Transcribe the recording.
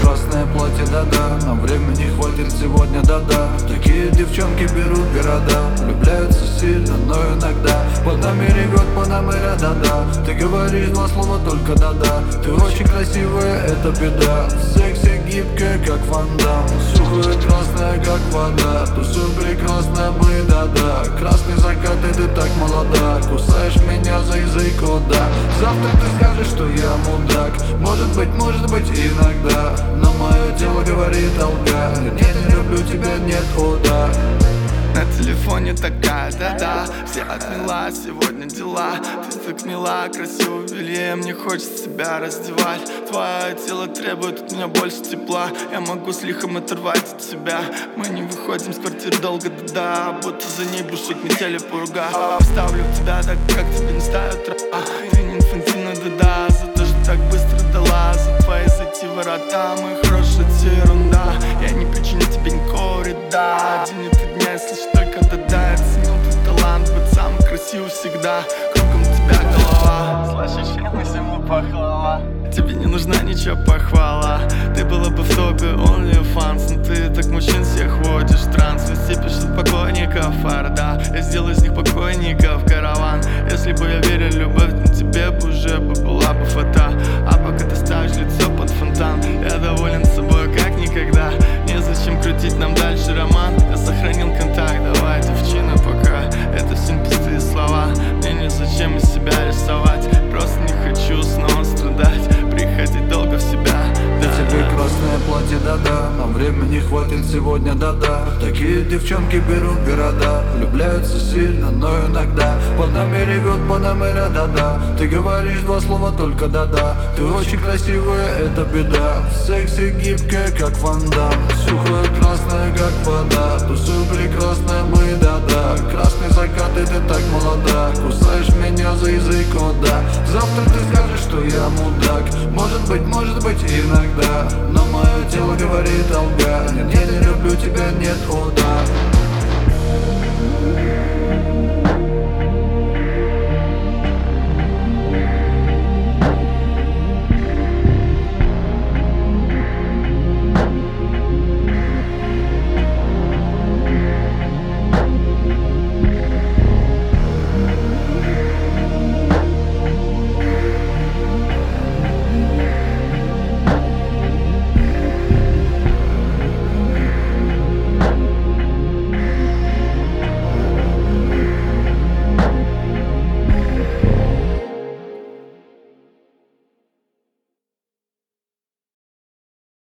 красное платье, да-да. Нам времени хватит сегодня, да-да. Такие девчонки берут города, влюбляются сильно, но иногда под нами ревет Панамера, да-да. Ты говоришь два слова только да-да. Ты очень красивая, это беда. Секси гибкая, как Ван Дам, сухая красная, как вода. Тусуй прекрасная мы, да-да. Красный закат, и ты так молода. Кусаешь меня за язык, о да. Завтра ты скажешь, что я мудак. Может быть, иногда. Но мое тело говорит алга. Нет, не люблю тебя, нет, о да. На телефоне такая, да-да. Все отмела, сегодня дела. Ты так мила, красиво в белье. Мне хочется себя раздевать. Твое тело требует от меня больше тепла. Я могу с лихом оторвать от себя. Мы не выходим с квартиры долго, да-да. Будто за ней бушует метели поруга. Вставлю в тебя так, как тебе не ставят трава. Ты не инфантильна, да-да. За то, что так быстро дала. За твои зайти ворота. Мой хороший, это ерунда. Я не причиню тебе никакого вреда. День это дня, если только да-да. Я ценил твой талант, быть самым красивым всегда. Кругом тебя голова. Слышишь, фильмы зиму похвала. Тебе не нужна ничего похвала. Ты была бы в топе OnlyFans. Но ты так мужчин всех водишь в транс. Везде пишут покойников, да. Я сделаю из них покойников караван. Если бы я верил в любовь, то тебе бы уже была бы фата. А пока ты ставишь лицо под фонтан, я доволен собой как никогда. Незачем крутить нам дальше роман. Я сохранил контакт, давай, девчина, пока. Это все не пустые слова. Мне незачем из себя рисовать. Просто не хочу снова страдать. Приходить долго в себя, да. Тебе красное платье, да-да. Нам времени хватит сегодня, да-да. Такие девчонки берут города, влюбляются сильно, но иногда под нами ревет Панамера, да-да. Ты говоришь два слова только да-да. Ты очень красивая, это беда. Секси гибкая, как Ван Дам, сухая красная, как вода. Тусуй прекрасная мы, да-да. Красный закат, и ты так молода. Кусаешь меня за язык, о да. Завтра ты скажешь, что я мудак. Может быть, иногда. Но мое тело говорит алга. Нет, я не люблю тебя, нет, о да.